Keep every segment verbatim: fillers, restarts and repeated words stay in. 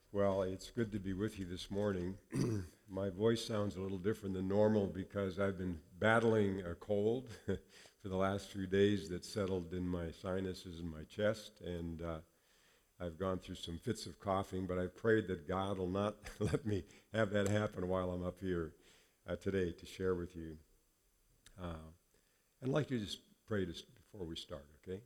Well, it's good to be with you this morning. My voice sounds a little different than normal because I've been battling a cold for the last few days that settled in my sinuses and my chest, and uh, I've gone through some fits of coughing, but I prayed that God will not let me have that happen while I'm up here uh, today to share with you. Uh, I'd like to just pray this before we start, okay?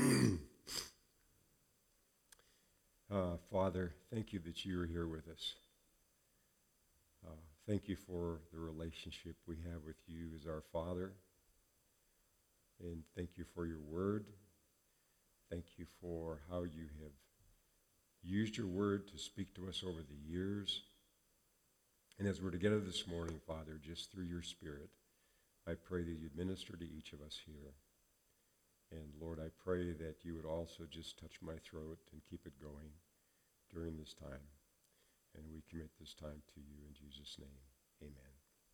Uh, Father, thank you that you are here with us. Uh, thank you for the relationship we have with you as our Father. And thank you for your word. Thank you for how you have used your word to speak to us over the years. And as we're together this morning, Father, just through your Spirit, I pray that you'd minister to each of us here. And Lord, I pray that you would also just touch my throat and keep it going during this time. And we commit this time to you in Jesus' name. Amen.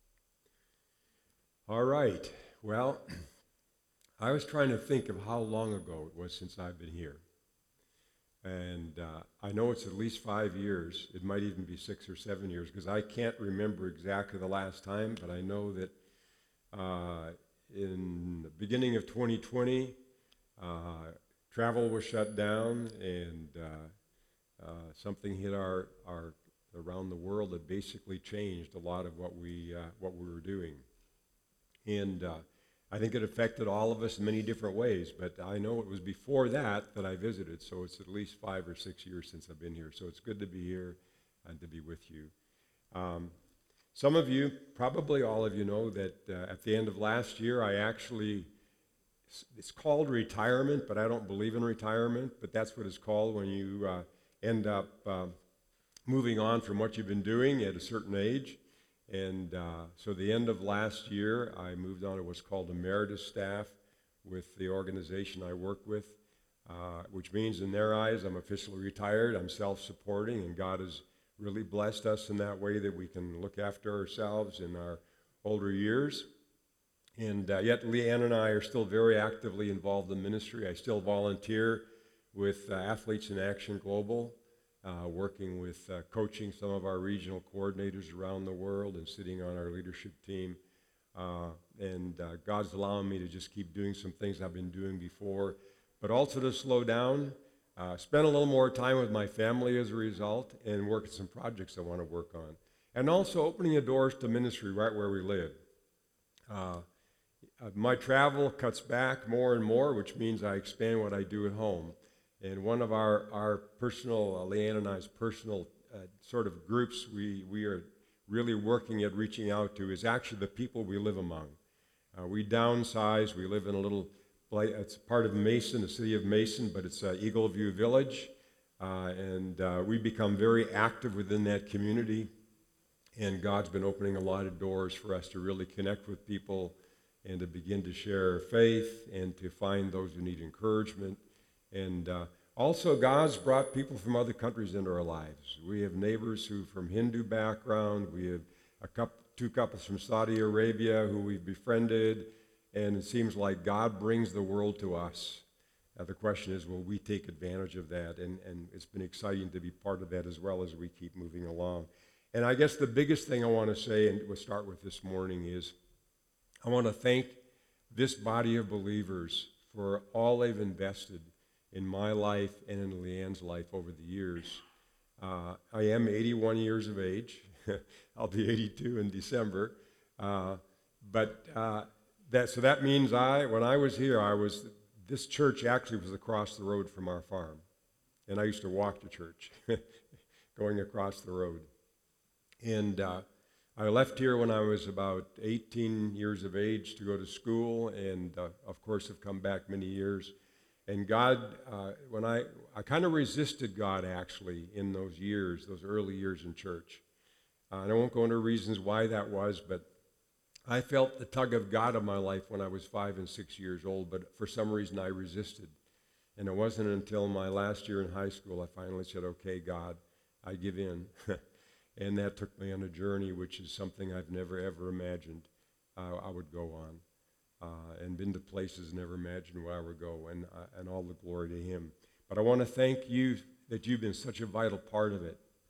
All right. Well, I was trying to think of how long ago it was since I've been here. And uh, I know it's at least five years. It might even be six or seven years because I can't remember exactly the last time, but I know that uh, in the beginning of twenty twenty, uh, travel was shut down and uh, uh, something hit our, our around the world that basically changed a lot of what we uh, what we were doing. And uh, I think it affected all of us in many different ways, but I know it was before that that I visited, so it's at least five or six years since I've been here. So it's good to be here and to be with you. Um, some of you, probably all of you, know that uh, at the end of last year, I actually, it's called retirement, but I don't believe in retirement, but that's what it's called when you uh, end up uh, moving on from what you've been doing at a certain age. And uh, so the end of last year, I moved on to what's called emeritus staff with the organization I work with, uh, which means in their eyes, I'm officially retired. I'm self-supporting, and God has really blessed us in that way that we can look after ourselves in our older years. And uh, yet Leanne and I are still very actively involved in ministry. I still volunteer with uh, Athletes in Action Global, Uh, working with uh, coaching some of our regional coordinators around the world and sitting on our leadership team. Uh, and uh, God's allowing me to just keep doing some things I've been doing before, but also to slow down, uh, spend a little more time with my family as a result, and work at some projects I want to work on. And also opening the doors to ministry right where we live. Uh, uh, my travel cuts back more and more, which means I expand what I do at home. And one of our, our personal, uh, Leanne and I's personal uh, sort of groups we, we are really working at reaching out to is actually the people we live among. Uh, we downsize. We live in a little, it's part of Mason, the city of Mason, but it's uh, Eagle View Village. Uh, and uh, we become very active within that community. And God's been opening a lot of doors for us to really connect with people and to begin to share faith and to find those who need encouragement. And uh, also, God's brought people from other countries into our lives. We have neighbors who from Hindu background. We have a couple, two couples from Saudi Arabia who we've befriended. And it seems like God brings the world to us. Uh, the question is, will we take advantage of that? And, and it's been exciting to be part of that as well as we keep moving along. And I guess the biggest thing I want to say, and we'll start with this morning, is I want to thank this body of believers for all they've invested in my life and in Leanne's life over the years. Uh, I am eighty-one years of age. I'll be eighty-two in December. Uh, but uh, that so that means I, when I was here, I was this church actually was across the road from our farm, and I used to walk to church, going across the road. And uh, I left here when I was about eighteen years of age to go to school, and uh, of course have come back many years. And God, uh, when I, I kind of resisted God actually in those years, those early years in church. Uh, and I won't go into reasons why that was, but I felt the tug of God of my life when I was five and six years old, but for some reason I resisted. And it wasn't until my last year in high school I finally said, okay, God, I give in. And that took me on a journey which is something I've never ever imagined uh, I would go on. Uh, and been to places never imagined where I would go, and, uh, and all the glory to him. But I want to thank you that you've been such a vital part of it.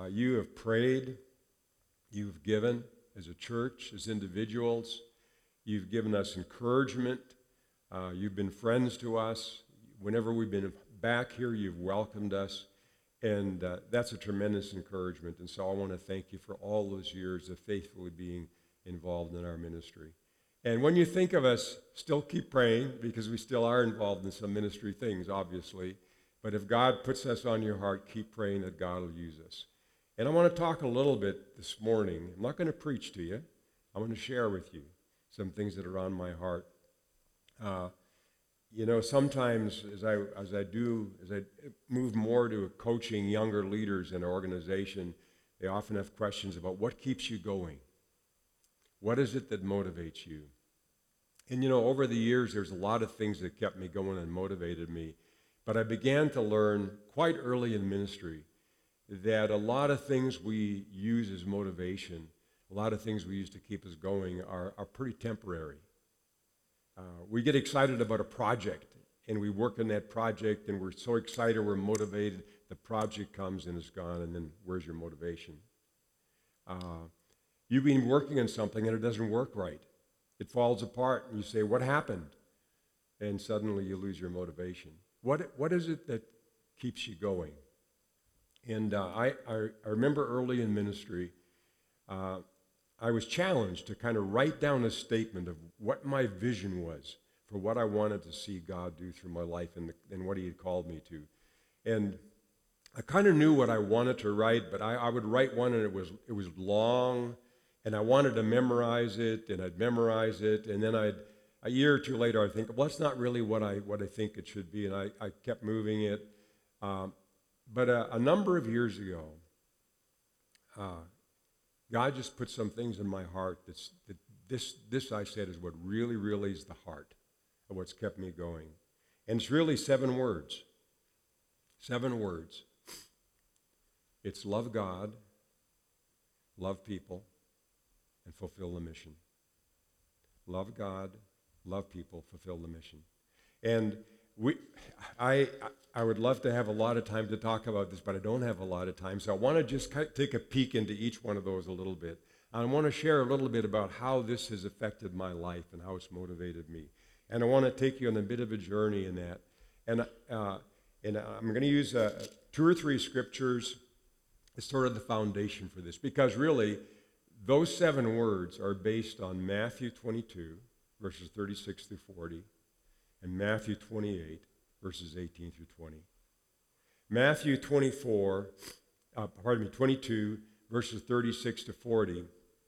Uh, you have prayed. You've given as a church, as individuals. You've given us encouragement. Uh, you've been friends to us. Whenever we've been back here, you've welcomed us. And uh, that's a tremendous encouragement. And so I want to thank you for all those years of faithfully being involved in our ministry. And when you think of us, still keep praying, because we still are involved in some ministry things, obviously. But if God puts us on your heart, keep praying that God will use us. And I want to talk a little bit this morning. I'm not going to preach to you. I want to share with you some things that are on my heart. Uh, You know, sometimes as I as I do, as I move more to coaching younger leaders in an organization, they often have questions about what keeps you going. What is it that motivates you? And you know, over the years, there's a lot of things that kept me going and motivated me. But I began to learn quite early in ministry that a lot of things we use as motivation, a lot of things we use to keep us going are, are pretty temporary. Uh, we get excited about a project, and we work on that project, and we're so excited, we're motivated. The project comes and it's gone, and then where's your motivation? Uh, you've been working on something, and it doesn't work right. It falls apart, and you say, what happened? And suddenly you lose your motivation. What, what is it that keeps you going? And uh, I, I, I remember early in ministry, uh, I was challenged to kind of write down a statement of what my vision was for what I wanted to see God do through my life and, the, and what he had called me to. And I kind of knew what I wanted to write, but I, I would write one and it was it was long, and I wanted to memorize it, and I'd memorize it, and then I'd, a year or two later, I'd think, well, that's not really what I what I think it should be, and I, I kept moving it. Um, but a, a number of years ago, uh, God just put some things in my heart that's, that this, this, I said, is what really, really is the heart of what's kept me going. And it's really seven words. Seven words. It's love God, love people, and fulfill the mission. Love God, love people, fulfill the mission. And we, I, I would love to have a lot of time to talk about this, but I don't have a lot of time. So I want to just take a peek into each one of those a little bit. I want to share a little bit about how this has affected my life and how it's motivated me. And I want to take you on a bit of a journey in that. And, uh, and I'm going to use uh, two or three scriptures as sort of the foundation for this, because really, those seven words are based on Matthew twenty-two, verses thirty-six through forty, and Matthew twenty-eight, verses eighteen through twenty. Matthew twenty-four, uh, pardon me, twenty-two, verses thirty-six to forty.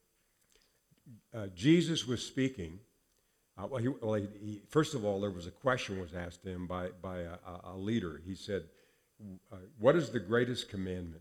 Uh, Jesus was speaking. Uh, well, he, well he, he, first of all, there was a question was asked to him by, by a, a leader. He said, uh, what is the greatest commandment?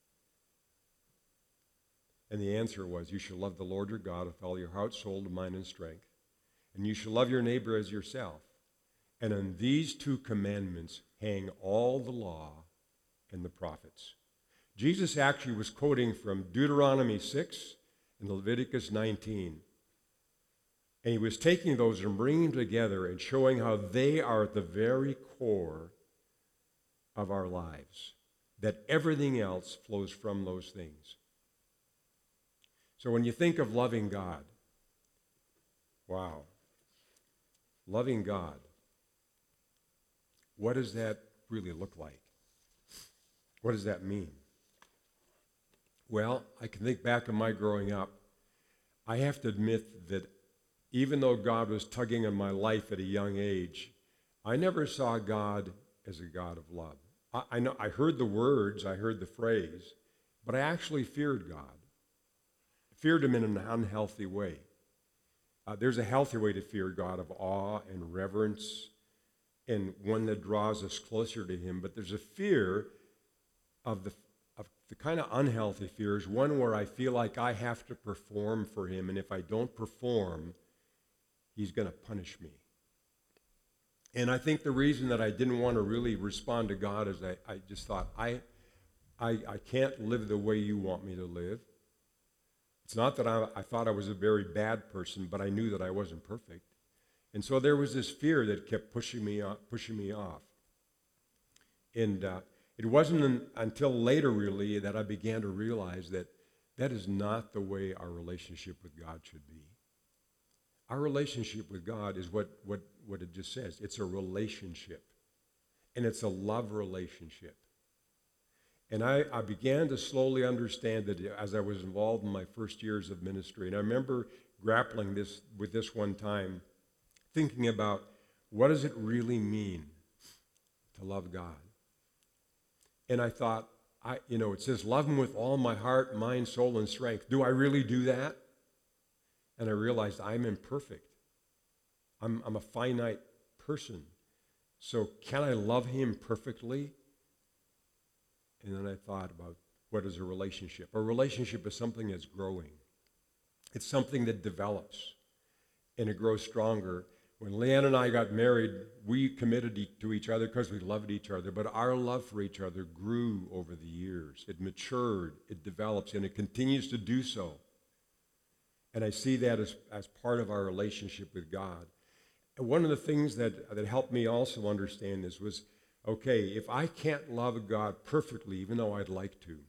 And the answer was, you shall love the Lord your God with all your heart, soul, mind, and strength. And you shall love your neighbor as yourself. And on these two commandments hang all the law and the prophets. Jesus actually was quoting from Deuteronomy six and Leviticus nineteen. And he was taking those and bringing them together and showing how they are at the very core of our lives, that everything else flows from those things. So when you think of loving God, wow, loving God, what does that really look like? What does that mean? Well, I can think back on my growing up. I have to admit that even though God was tugging on my life at a young age, I never saw God as a God of love. I, I know I heard the words, I heard the phrase, but I actually feared God. I feared him in an unhealthy way. Uh, there's a healthy way to fear God, of awe and reverence, and one that draws us closer to him. But there's a fear of the of the kind of unhealthy fear is one where I feel like I have to perform for him, and if I don't perform, he's going to punish me. And I think the reason that I didn't want to really respond to God is I, I just thought, I, I, I can't live the way you want me to live. It's not that I, I thought I was a very bad person, but I knew that I wasn't perfect. And so there was this fear that kept pushing me off, pushing me off. And uh, It wasn't un, until later, really, that I began to realize that that is not the way our relationship with God should be. Our relationship with God is what, what, what it just says. It's a relationship. And it's a love relationship. And I, I began to slowly understand that as I was involved in my first years of ministry. And I remember grappling this with this one time, thinking about what does it really mean to love God? And I thought, I, you know, it says, love him with all my heart, mind, soul, and strength. Do I really do that? And I realized I'm imperfect. I'm, I'm a finite person. So can I love him perfectly? And then I thought about what is a relationship? A relationship is something that's growing. It's something that develops, and it grows stronger. When Leanne and I got married, we committed to each other because we loved each other, but our love for each other grew over the years. It matured, it develops, and it continues to do so. And I see that as, as part of our relationship with God. And one of the things that, that helped me also understand this was, okay, if I can't love God perfectly, even though I'd like to,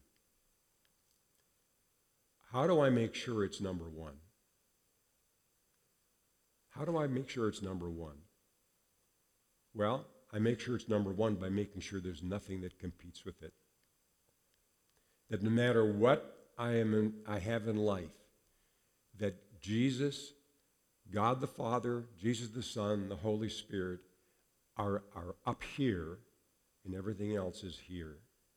how do I make sure it's number one? How do I make sure it's number one? Well, I make sure it's number one by making sure there's nothing that competes with it. That no matter what I am in, I have in life, that Jesus, God the Father, Jesus the Son, the Holy Spirit are, are up here and everything else is here.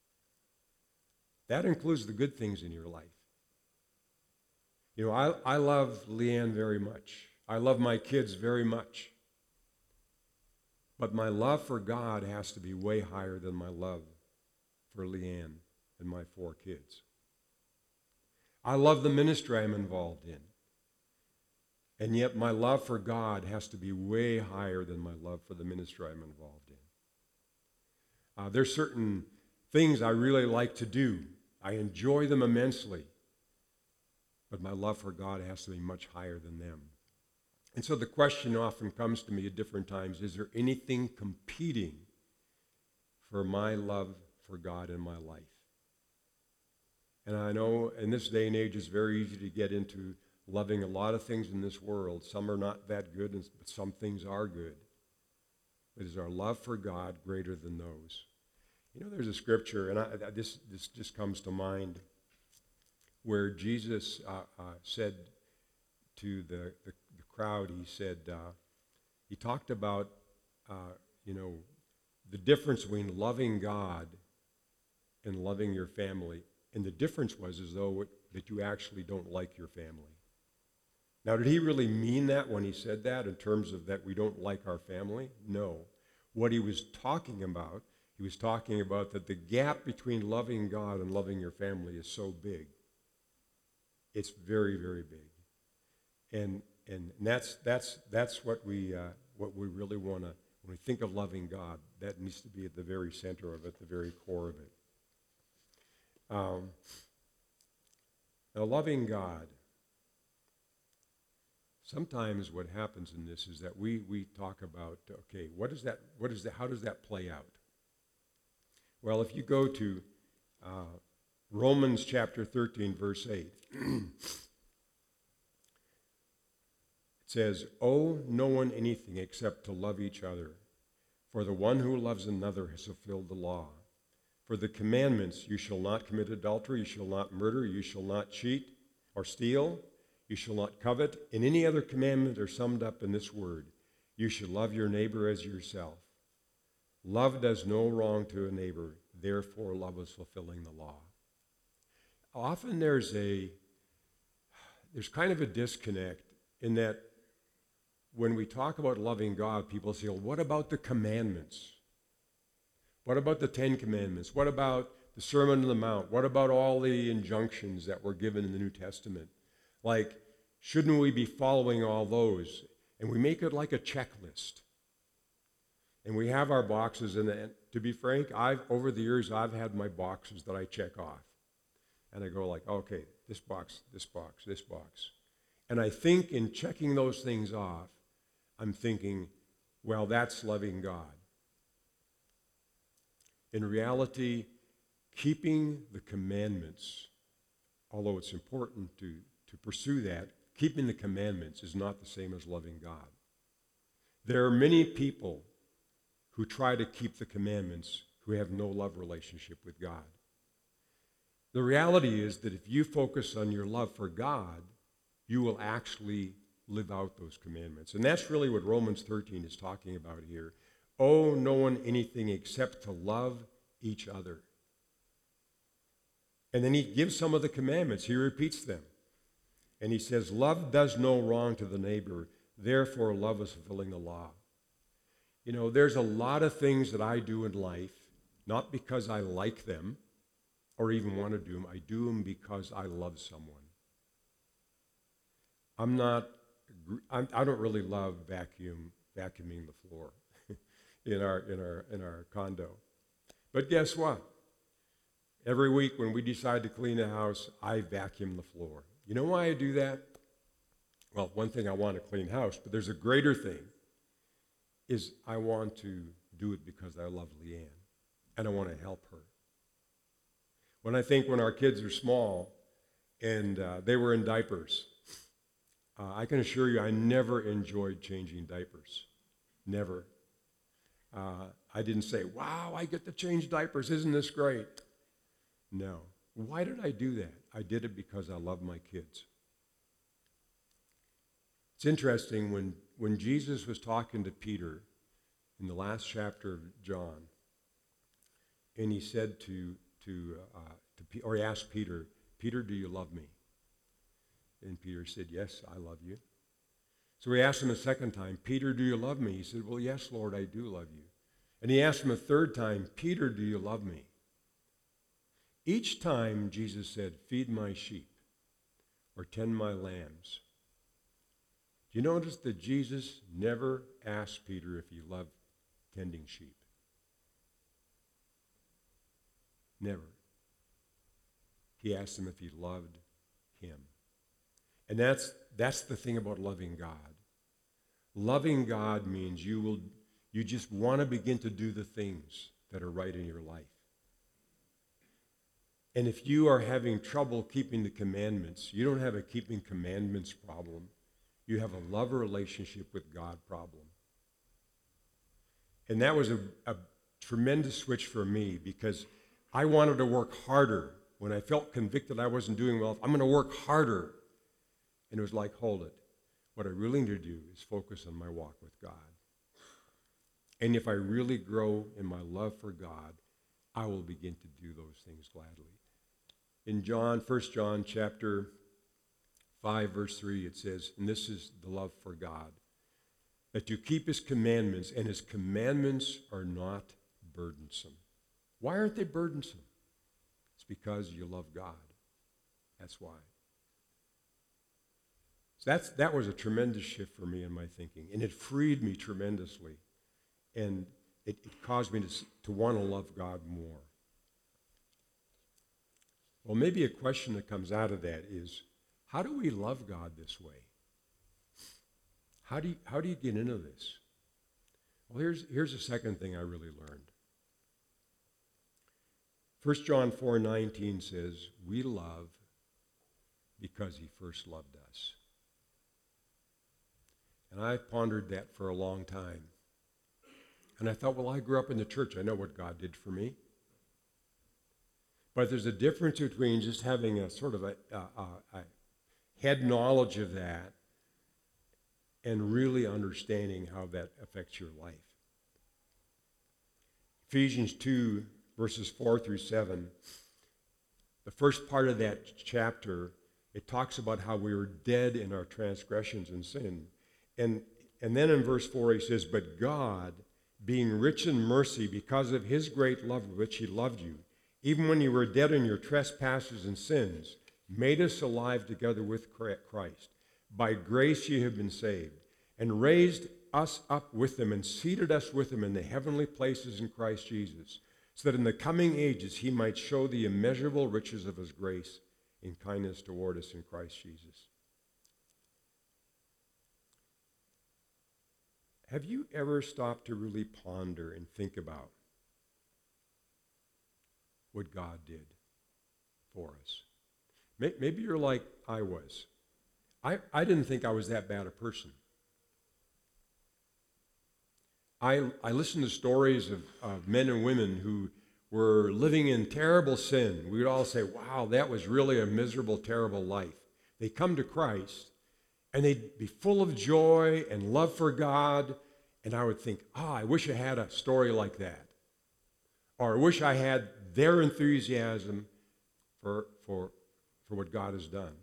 That includes the good things in your life. You know, I, I love Leanne very much. I love my kids very much. But my love for God has to be way higher than my love for Leanne and my four kids. I love the ministry I'm involved in. And yet my love for God has to be way higher than my love for the ministry I'm involved in. Uh, there's certain things I really like to do. I enjoy them immensely. But my love for God has to be much higher than them. And so the question often comes to me at different times, is there anything competing for my love for God in my life? And I know in this day and age it's very easy to get into loving a lot of things in this world. Some are not that good, but some things are good. But is our love for God greater than those? You know, there's a scripture, and I, I, this, this just comes to mind, where Jesus uh, uh, said to the, the, the crowd, he said, uh, he talked about, uh, you know, the difference between loving God and loving your family. And the difference was as though it, that you actually don't like your family. Now, did he really mean that when he said that in terms of that we don't like our family? No. What he was talking about, he was talking about that the gap between loving God and loving your family is so big. It's very, very big. And and that's that's that's what we uh, what we really want to, when we think of loving God, that needs to be at the very center of it, the very core of it. Um, now, loving God. Sometimes what happens in this is that we we talk about, okay, what is that? What is that? How does that play out? Well, if you go to uh, Romans chapter thirteen, verse eight, it says, "Owe no one anything except to love each other, for the one who loves another has fulfilled the law. For the commandments, you shall not commit adultery, you shall not murder, you shall not cheat or steal, you shall not covet, and any other commandment are summed up in this word: you should love your neighbor as yourself. Love does no wrong to a neighbor, therefore love is fulfilling the law." Often there's a, there's kind of a disconnect in that when we talk about loving God, people say, well, what about the commandments? What about the Ten Commandments? What about the Sermon on the Mount? What about all the injunctions that were given in the New Testament? Like, shouldn't we be following all those? And we make it like a checklist. And we have our boxes, and, and to be frank, I've over the years, I've had my boxes that I check off. And I go like, okay, this box, this box, this box. And I think in checking those things off, I'm thinking, well, that's loving God. In reality, keeping the commandments, although it's important to, to pursue that, keeping the commandments is not the same as loving God. There are many people who try to keep the commandments who have no love relationship with God. The reality is that if you focus on your love for God, you will actually live out those commandments. And that's really what Romans thirteen is talking about here. Owe no one anything except to love each other. And then he gives some of the commandments. He repeats them. And he says, love does no wrong to the neighbor. Therefore, love is fulfilling the law. You know, there's a lot of things that I do in life, not because I like them or even want to do them. I do them because I love someone. I'm not, I'm, I don't really love vacuum, vacuuming the floor in our, in our, in our condo. But guess what? Every week when we decide to clean the house, I vacuum the floor. You know why I do that? Well, one thing, I want a clean house, but there's a greater thing, is I want to do it because I love Leanne, and I want to help her. When I think when our kids are small and uh, they were in diapers, uh, I can assure you I never enjoyed changing diapers. Never. Uh, I didn't say, wow, I get to change diapers. Isn't this great? No. Why did I do that? I did it because I love my kids. It's interesting, when, when Jesus was talking to Peter in the last chapter of John, and he said to, to, uh, to or he asked Peter, Peter, do you love me? And Peter said, yes, I love you. So he asked him a second time, Peter, do you love me? He said, well, yes, Lord, I do love you. And he asked him a third time, Peter, do you love me? Each time Jesus said, feed my sheep or tend my lambs. Do you notice that Jesus never asked Peter if he loved tending sheep? Never. He asked him if he loved him. And that's, that's the thing about loving God. Loving God means you will, you just want to begin to do the things that are right in your life. And if you are having trouble keeping the commandments, you don't have a keeping commandments problem. You have a love relationship with God problem. And that was a, a tremendous switch for me, because I wanted to work harder. When I felt convicted I wasn't doing well, I'm going to work harder. And it was like, hold it. What I really need to do is focus on my walk with God. And if I really grow in my love for God, I will begin to do those things gladly. In John, First John chapter five, verse three, it says, and this is the love for God, that you keep his commandments, and his commandments are not burdensome. Why aren't they burdensome? It's because you love God. That's why. So that's, that was a tremendous shift for me in my thinking, and it freed me tremendously, and it, it caused me to, to want to love God more. Well, maybe a question that comes out of that is, how do we love God this way? How do you, how do you get into this? Well, here's, here's the second thing I really learned. First John four nineteen says, we love because he first loved us. And I pondered that for a long time. And I thought, well, I grew up in the church. I know what God did for me. But there's a difference between just having a sort of a, a, a, a head knowledge of that and really understanding how that affects your life. Ephesians two, verses four through seven, the first part of that chapter, it talks about how we were dead in our transgressions and sin. And, and then in verse four, he says, but God, being rich in mercy because of his great love with which he loved you, even when you were dead in your trespasses and sins, made us alive together with Christ. By grace you have been saved, and raised us up with him, and seated us with him in the heavenly places in Christ Jesus, so that in the coming ages he might show the immeasurable riches of his grace in kindness toward us in Christ Jesus. Have you ever stopped to really ponder and think about what God did for us. Maybe you're like I was. I, I didn't think I was that bad a person. I, I listened to stories of, of men and women who were living in terrible sin. We would all say, wow, that was really a miserable, terrible life. They come to Christ, and they'd be full of joy and love for God, and I would think, oh, I wish I had a story like that. Or I wish I had their enthusiasm for, for, for what God has done.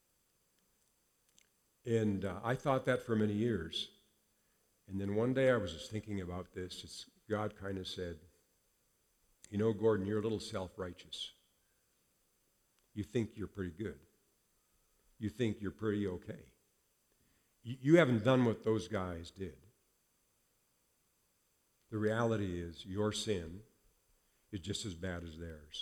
And uh, I thought that for many years. And then one day I was just thinking about this. It's, God kind of said, you know, Gordon, you're a little self-righteous. You think you're pretty good. You think you're pretty okay. You, you haven't done what those guys did. The reality is your sin is just as bad as theirs.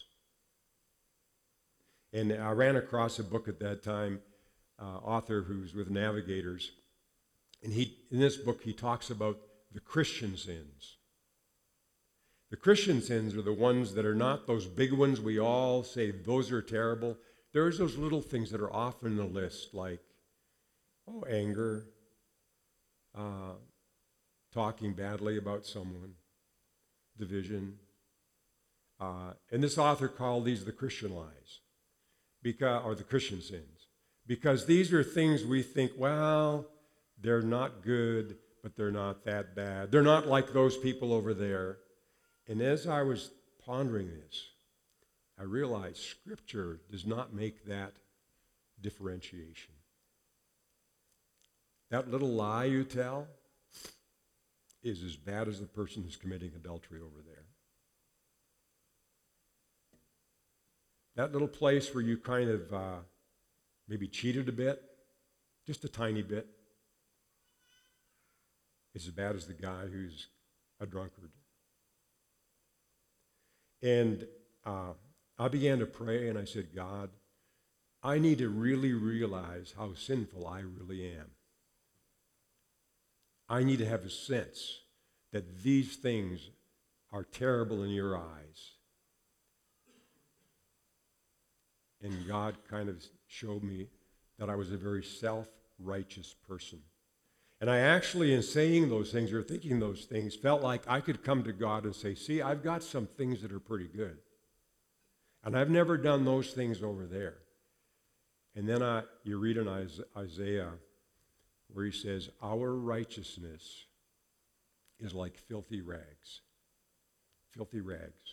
And I ran across a book at that time, uh, author who's with Navigators, and he in this book he talks about the Christian sins. The Christian sins are the ones that are not those big ones we all say those are terrible. There's those little things that are often in the list, like, oh, anger, uh, talking badly about someone, division. Uh, and this author called these the Christian lies, because, or the Christian sins, because these are things we think, well, they're not good, but they're not that bad. They're not like those people over there. And as I was pondering this, I realized Scripture does not make that differentiation. That little lie you tell is as bad as the person who's committing adultery over there. That little place where you kind of uh, maybe cheated a bit, just a tiny bit, is as bad as the guy who's a drunkard. And uh, I began to pray, and I said, God, I need to really realize how sinful I really am. I need to have a sense that these things are terrible in your eyes. And God kind of showed me that I was a very self-righteous person. And I actually, in saying those things or thinking those things, felt like I could come to God and say, see, I've got some things that are pretty good. And I've never done those things over there. And then I, you read in Isaiah where he says, our righteousness is like filthy rags. Filthy rags.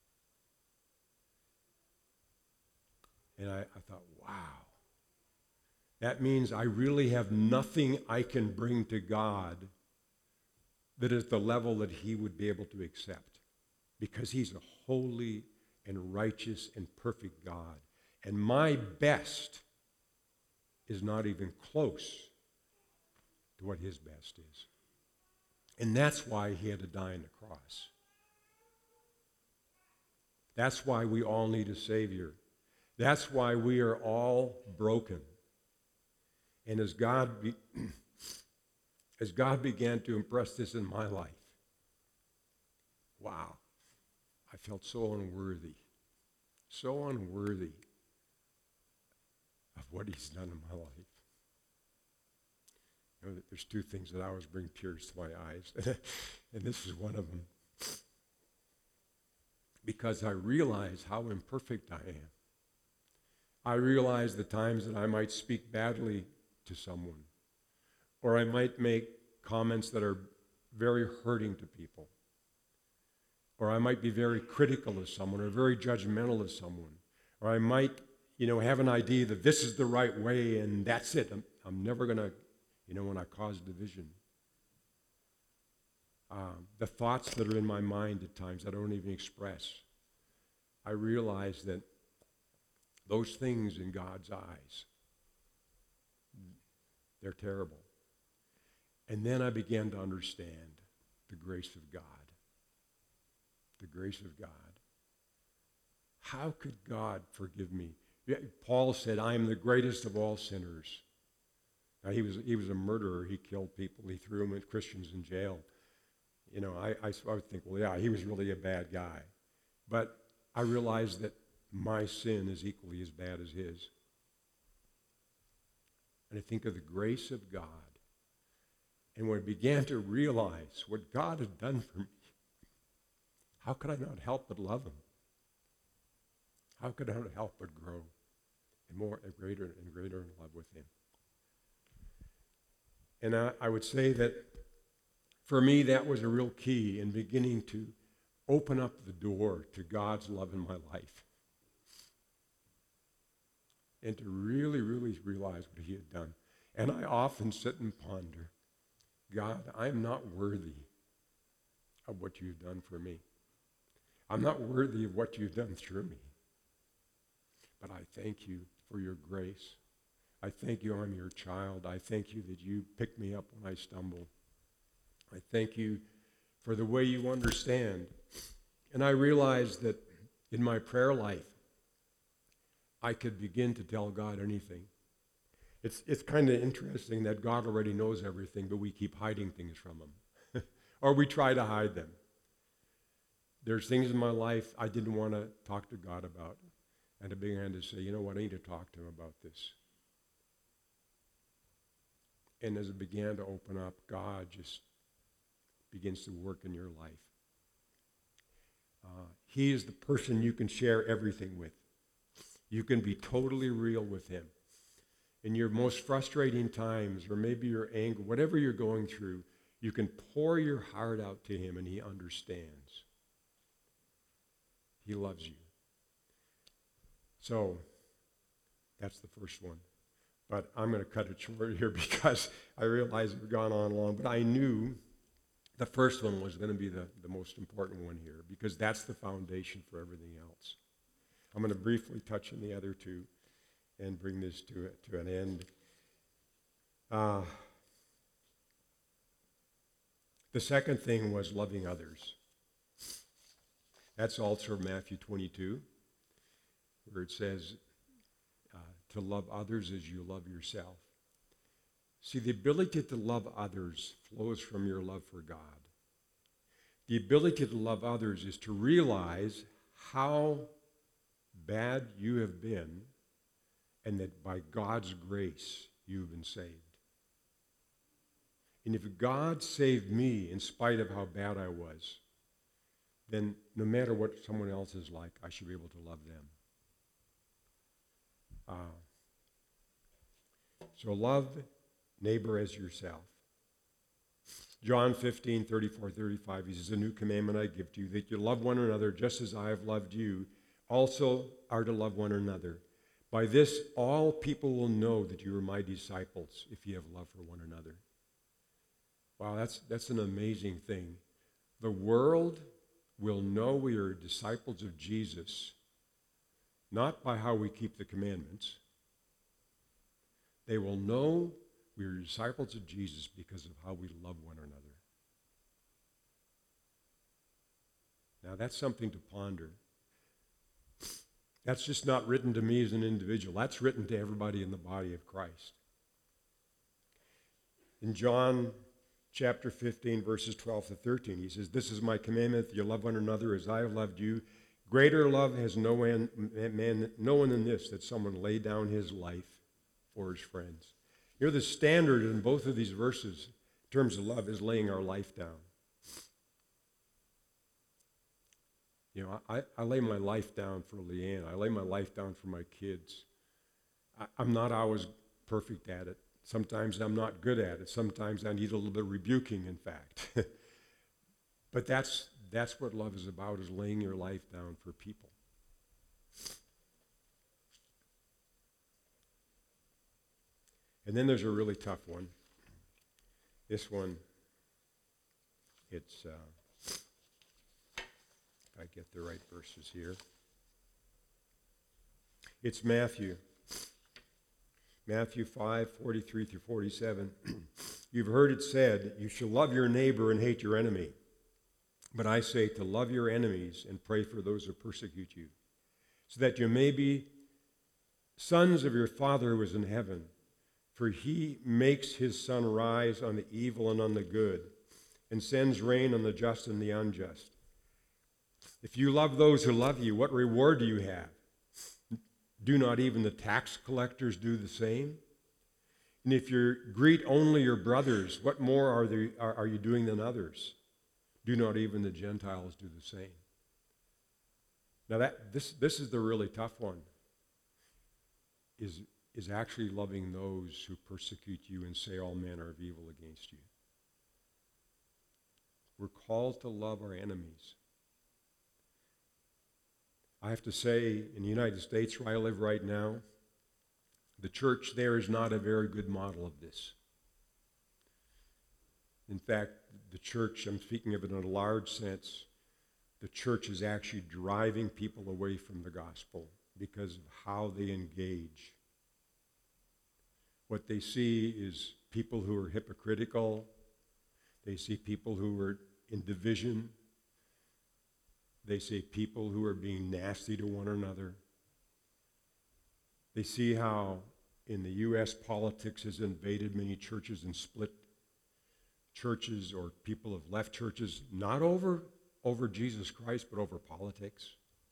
And I, I thought, wow. That means I really have nothing I can bring to God that is the level that he would be able to accept, because he's a holy and righteous and perfect God. And my best is not even close to what his best is. And that's why he had to die on the cross. That's why we all need a Savior. That's why we are all broken. And as God, be, as God began to impress this in my life, wow, I felt so unworthy, so unworthy of what he's done in my life. You know, there's two things that always bring tears to my eyes, and this is one of them. Because I realize how imperfect I am. I realize the times that I might speak badly to someone, or I might make comments that are very hurting to people, or I might be very critical of someone, or very judgmental of someone, or I might, you know, have an idea that this is the right way and that's it. I'm, I'm never going to, you know, when I cause division. Um, the thoughts that are in my mind at times I don't even express. I realize that those things in God's eyes, they're terrible. And then I began to understand the grace of God. The grace of God. How could God forgive me? Paul said, I am the greatest of all sinners. Now, he was, he was a murderer. He killed people. He threw them with Christians in jail. You know, I, I, I would think, well, yeah, he was really a bad guy. But I realized that my sin is equally as bad as his. And I think of the grace of God. And when I began to realize what God had done for me, how could I not help but love him? How could I not help but grow and more and greater and greater in love with him? And I, I would say that for me, that was a real key in beginning to open up the door to God's love in my life. And to really, really realize what he had done. And I often sit and ponder, God, I'm not worthy of what you've done for me. I'm not worthy of what you've done through me. But I thank you for your grace. I thank you I'm your child. I thank you that you pick me up when I stumble. I thank you for the way you understand. And I realized that in my prayer life, I could begin to tell God anything. It's, it's kind of interesting that God already knows everything, but we keep hiding things from him. Or we try to hide them. There's things in my life I didn't want to talk to God about. And I began to say, you know what, I need to talk to him about this. And as it began to open up, God just begins to work in your life. Uh, he is the person you can share everything with. You can be totally real with him. In your most frustrating times, or maybe your anger, whatever you're going through, you can pour your heart out to him and he understands. He loves you. So, that's the first one. But I'm going to cut it short here because I realize we've gone on long. But I knew the first one was going to be the, the most important one here because that's the foundation for everything else. I'm going to briefly touch on the other two and bring this to, to an end. Uh, the second thing was loving others. That's also Matthew twenty-two, where it says uh, to love others as you love yourself. See, the ability to love others flows from your love for God. The ability to love others is to realize how bad you have been and that by God's grace you've been saved. And if God saved me in spite of how bad I was, then no matter what someone else is like, I should be able to love them. Uh, so love neighbor as yourself. John fifteen, thirty-four, thirty-five, he says, a new commandment I give to you, that you love one another just as I have loved you, also are to love one another. By this, all people will know that you are my disciples, if you have love for one another. Wow, that's, that's an amazing thing. The world will know we are disciples of Jesus, not by how we keep the commandments. They will know we are disciples of Jesus because of how we love one another. Now, that's something to ponder. That's just not written to me as an individual. That's written to everybody in the body of Christ. In John chapter fifteen, verses twelve to thirteen, he says, this is my commandment, that you love one another as I have loved you. Greater love has no one, man, no one than this, that someone lay down his life for his friends. You know, the standard in both of these verses, in terms of love, is laying our life down. You know, I, I lay my life down for Leanne. I lay my life down for my kids. I, I'm not always perfect at it. Sometimes I'm not good at it. Sometimes I need a little bit of rebuking, in fact. But that's that's what love is about, is laying your life down for people. And then there's a really tough one. This one, it's, uh, if I get the right verses here. It's Matthew. Matthew five, forty-three through forty-seven. You've heard it said, you shall love your neighbor and hate your enemy. But I say to love your enemies and pray for those who persecute you, so that you may be sons of your Father who is in heaven. For he makes his sun rise on the evil and on the good, and sends rain on the just and the unjust. If you love those who love you, what reward do you have? Do not even the tax collectors do the same? And if you greet only your brothers, what more are, they, are, are you doing than others? Do not even the Gentiles do the same? Now that this, this is the really tough one, is, is actually loving those who persecute you and say all manner of evil against you. We're called to love our enemies. I have to say, in the United States where I live right now, the church there is not a very good model of this. In fact, the church, I'm speaking of it in a large sense, the church is actually driving people away from the gospel because of how they engage. What they see is people who are hypocritical. They see people who are in division. They see people who are being nasty to one another. They see how in the U S politics has invaded many churches and split churches, or people have left churches, not over, over Jesus Christ, but over politics.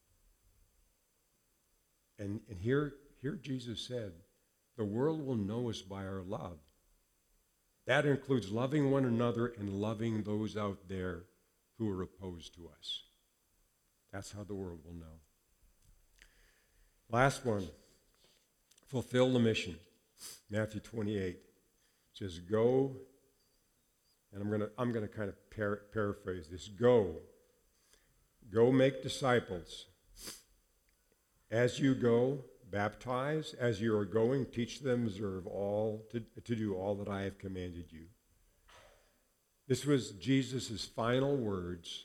And, and here, here Jesus said, the world will know us by our love. That includes loving one another and loving those out there who are opposed to us. That's how the world will know. Last one, fulfill the mission. Matthew twenty-eight says, go, and I'm going to I'm going to kind of par- paraphrase this. Go. Go make disciples. As you go, baptize. As you are going, teach them, observe all, to, to do all that I have commanded you. This was Jesus' final words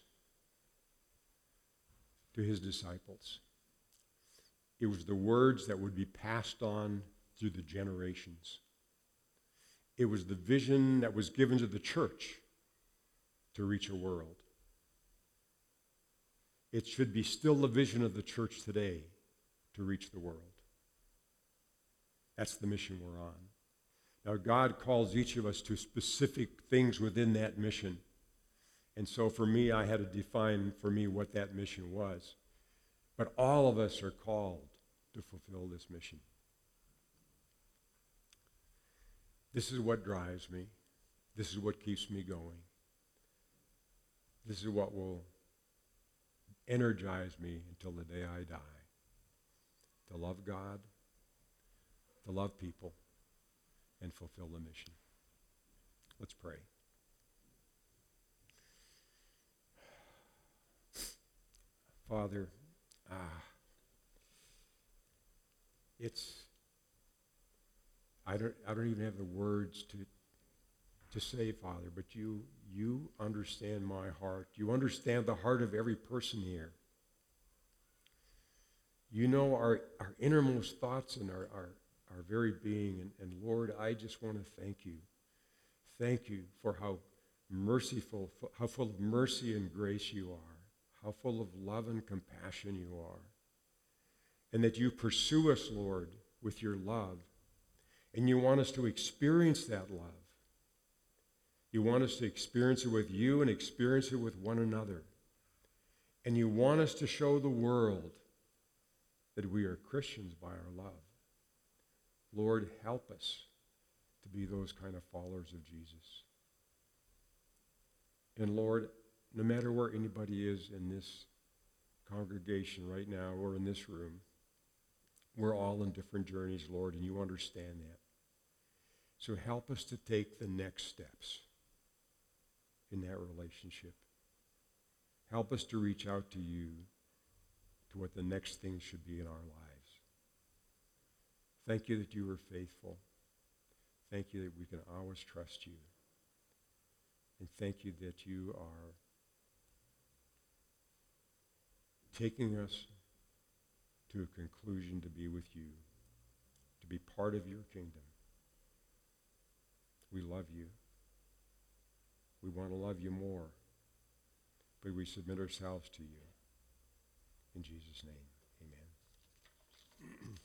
to his disciples. It was the words that would be passed on through the generations. It was the vision that was given to the church to reach a world. It should be still the vision of the church today to reach the world. That's the mission we're on. Now, God calls each of us to specific things within that mission. And so for me, I had to define for me what that mission was. But all of us are called to fulfill this mission. This is what drives me. This is what keeps me going. This is what will energize me until the day I die. To love God, to love people, and fulfill the mission. Let's pray. Father, ah, it's, I don't, I don't even have the words to, to say, Father, but you, you understand my heart. You understand the heart of every person here. You know our, our innermost thoughts and our, our, our very being. And, and Lord, I just want to thank you. Thank you for how merciful, how full of mercy and grace you are. How full of love and compassion you are. And that you pursue us, Lord, with your love. And you want us to experience that love. You want us to experience it with you and experience it with one another. And you want us to show the world that we are Christians by our love. Lord, help us to be those kind of followers of Jesus. And Lord, no matter where anybody is in this congregation right now or in this room, we're all in different journeys, Lord, and you understand that. So help us to take the next steps in that relationship. Help us to reach out to you to what the next thing should be in our lives. Thank you that you are faithful. Thank you that we can always trust you. And thank you that you are taking us to a conclusion to be with you, to be part of your kingdom. We love you. We want to love you more, but we submit ourselves to you. In Jesus' name, amen.